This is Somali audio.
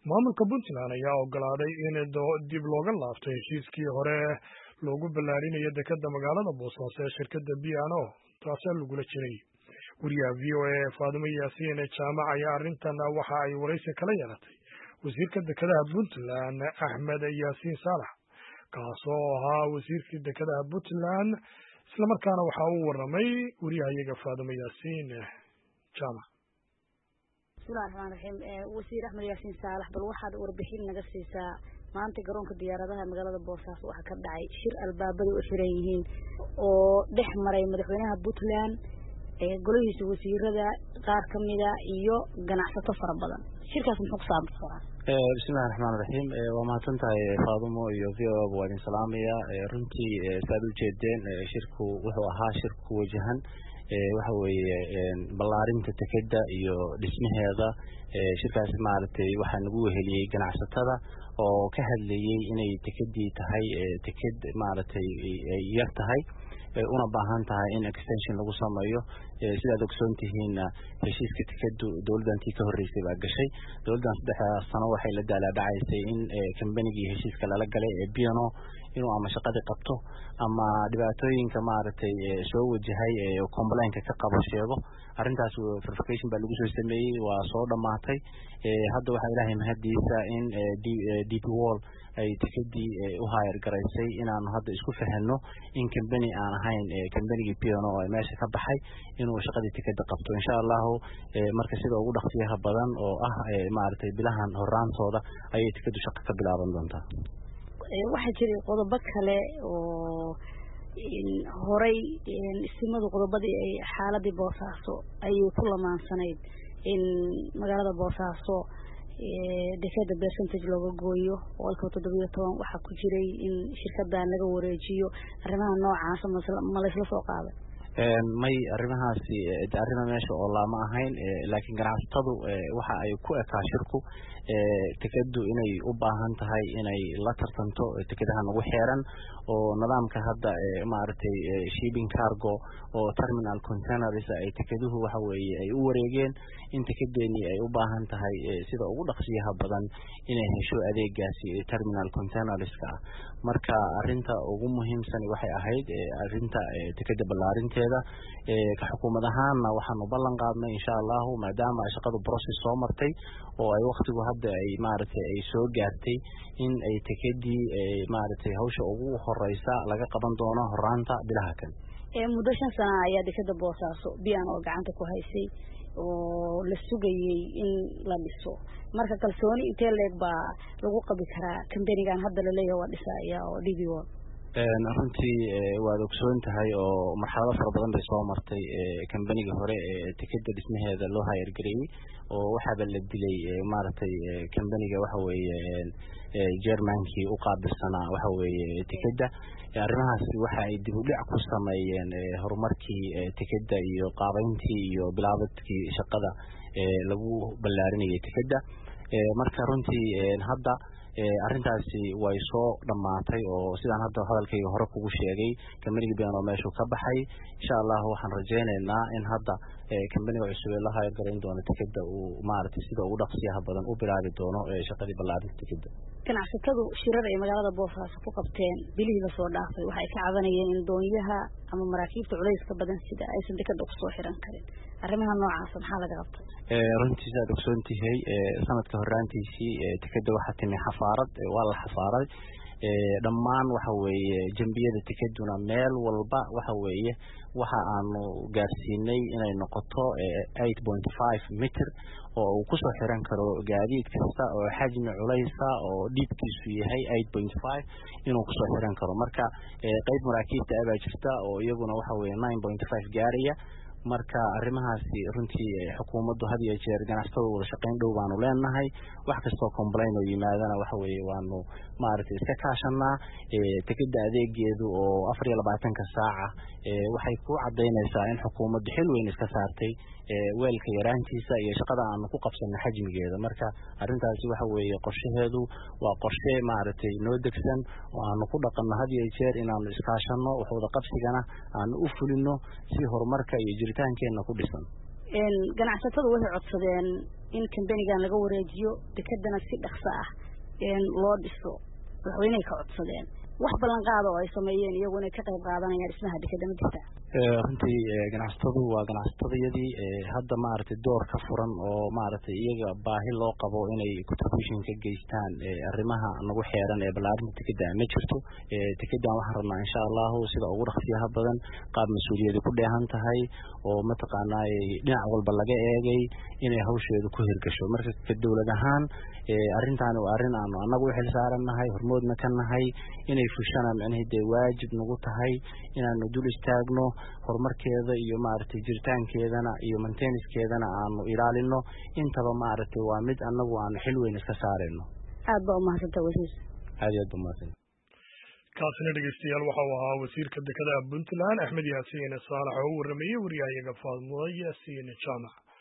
maamulka Puntland ayaa ogolaaday in dib looga laabto heshiiskii hore loogu ballaarinayo dekedda magaalada Boosaaso ee shirkadda P&O taasoo lagula jiray. Wariyaha VOA Faadumo Yaasiin Jaamac ayaa arrintan waxa ay waraysi kala yeelatay wasiirka dekedaha Puntland Axmed Yaasiin Saalax kaasoo ahaa wasiirkii dekedaha Puntland isla markaana waxa uu waramay wariyahayaga Faadumo Yaasiin Jaamac. bismillahi raxmaani raxiim wasiir Axmed Yaasiin Saalax bal waxaad warbixin naga siisaa maanta garoonka diyaaradaha magaalada Boosaaso waxa ka dhacay shir albaabada u xiran yihiin oo dhex maray madaxweynaha Puntland golahiisa wasiirada qaar kamida iyo ganacsato fara badan. shirkaas muxuu ku saabsan bismillahi raxmaani raxiim waa mahadsantahay Faadumo iyo VOA waa idin salaamaya runtii saad u jeedeen shirku wuxuu ahaa shir ku wajahan waxa weeye ballaarinta dekedda iyo dhismaheeda shirkaas maaragtay waxa nagu weheliyay ganacsatada oo ka hadlayay inay dekeddii tahay deked maaragtay yar tahay una baahan tahay in extension lagu sameeyo sidaad ogsoon tihiin heshiiska dekeddu dowladdantii ka horreysay baa gashay dowladdan 3 sano waxay la daalaadhacaysay in kambanigii heshiiska lala galay ee P&O inuu ama shaqadii qabto ama dhibaatooyinka maaragtay soo wajahay complaint ka qabo sheego arrintaas verification baa lagu soo sameeyay waa soo dhamaatay hadda waxa ilaahay mahadiisa in DP World ay dekeddii u hayr garaysay inaan hadda isku fahanno in company aan ahayn companygii P&O ay meesha ka baxay inuu shaqadii dekedda qabto insha Allah marka sida ugu dhaqsiyaha badan oo ah maaragtay bilahan horaantooda ayay dekeddu shaqo ka bilaaban doontaa. waxaa jiray qodobo kale oo horay istimadu qodobadii ay xaaladii Boosaaso ay ku lamaansanayd in magaalada Boosaaso dekedda percentage looga gooyo oo 17 waxa ku jiray in shirkaddan laga wareejiyo arrimaha noocaas ma la isla soo qaaday may arrimahaasi arrimo meesha oo lama ahayn laakiin ganacsatadu waxa ay ku ekaa shirku dekeddu inay u baahan tahay inay la tartanto dekedaha ugu xeeran oo nidaamka hadda maaragtay shipping cargo oo terminal containers ay dekeduhu waxa weeye ay u wareegeen in dekedeeni ay u baahan tahay sida ugu dhaqsiyaha badan inay hesho adeegaasi terminal containerska marka arrinta ugu muhiimsan waxay ahayd arrinta dekedda ballaarinteeda ka xukuumad ahaanna waxaan u ballan qaadnay insha Allah maadaama shaqadu process soo martay oo ay waqtigu hadda ay maaragtay ay soo gaartay in ay dekeddii maaragtay hawsha ugu horeysa laga qaban doono horaanta bilaha kan muddo 5 sano ayaa dekedda Boosaaso P&O gacanta ku haysay oo la sugayay in la dhiso marka kalsooni intee leeg baa lagu qabi karaa company-gan hadda la leeyahay waa dhisaya oo DP World runtii waad ogsoon tahay oo marxalado fara badan bay soo martay company-ga hore dekedda dhismaheeda loo hayr gareeyay oo waxaba la dilay maaragtay company-ga waxa weeye Germankii u qaabilsanaa waxa weeye dekedda arrimahaas waxa ay dib u dhac ku sameeyeen horumarkii dekedda iyo qaabayntii iyo bilaabadkii shaqada lagu ballaarinayay dekedda marka runtii hadda arrintaasi way soo dhamaatay oo sidaan hadda hadalkayga hore kugu sheegay company-ga P&O meeshu ka baxay insha Allah waxaan rajaynaynaa in hadda company-ga cusub la hayr gareyn doono dekedda uu maaragtay sida ugu dhaqsiyaha badan u bilaabi doono shaqadii ballaarinta dekedda ganacsatadu shirada ay magaalada Boosaaso ku qabteen bilihii la soo dhaafay waxay ka cabanayeen in doonyaha ama maraakiibta culayska badan sida aysan dekedda ku soo xiran karin arrimaha noocaas maxaa laga qabtay runtii saad ogsoon tahay sanadka horaantiisii dekedda waxa timi xafaarad waa la xafaaray dhammaan waxa weeye jambiyada dekedduna meel walba waxa weeye waxa aanu gaarsiinay inay noqoto 8.5 mitir oo uu ku soo xiran karo gaadiid kasta oo xajmi culaysa oo dhiibkiisu yahay 8.5 inuu ku soo xiran karo marka qayb maraakiibta ay jirta oo iyaguna waxa weeye 9.5 gaaraya marka arrimahaasi runtii xukuumaddu had iyo jeer ganacsatada wada shaqayn dhow baanu leenahay wax kasta oo complaint oo yimaadana waxa weeye waanu maaragtay iska kaashanaa dekedda adeegeedu oo 24 saaca waxay ku cadeynaysaa in xukuumaddu xil weyn iska saartay weelka yaraantiisa iyo shaqada aanu ku qabsanay xajmigeeda marka arrintaasi waxa weeye qorshaheedu waa qorshe maaragtay noo degsan oo aanu ku dhaqanno had iyo jeer inaanu iskaashanno wax wada qabsigana aanu u fulino si horumarka iyo jiritaankeena ku dhisan ganacsatada waxay codsadeen in kambanigan laga wareejiyo dekadana si dhaqso ah loo dhiso madaxweynaha ka codsadeen wax ballan qaado oo ay sameeyeen iyagu inay ka qayb qaadanayaan dhismaha dekada ma jirta runtii ganacsatadu waa ganacsatadayadii hadda maaragtay door ka furan oo maaragtay iyaga baahi loo qabo inay contribution ka geystaan arrimaha nagu xeeran ee ballaarinta dekada ma jirto dekedan waxaan rabnaa insha allahu sida ugu dhaqsiyaha badan qaab mas-uuliyadi ku dheehan tahay oo mataqaanaa dhinac walba laga eegay inay hawsheedu ku hirgasho marka ka dowlad ahaan arrintaani waa arrin aanu annagu u xil saarannahay hormoodna ka nahay inay fushana macnaheed dee waajib nagu tahay inaanu dul istaagno horumarkeeda iyo maaragtay jiritaankeedana iyo maintenancekeedana aanu ilaalino intaba maaragtay waa mid annagu aanu xil weyn iska saarayno aad baa umahadsantaa wasiir aad iyo aad umahadsan kaasina dhegeystayaal waxa uu ahaa wasiirka dekedaha Puntland Axmed Yaasiin Saalax oo u waramayay wariyahayaga Faadmo Yaasiin Jaamac.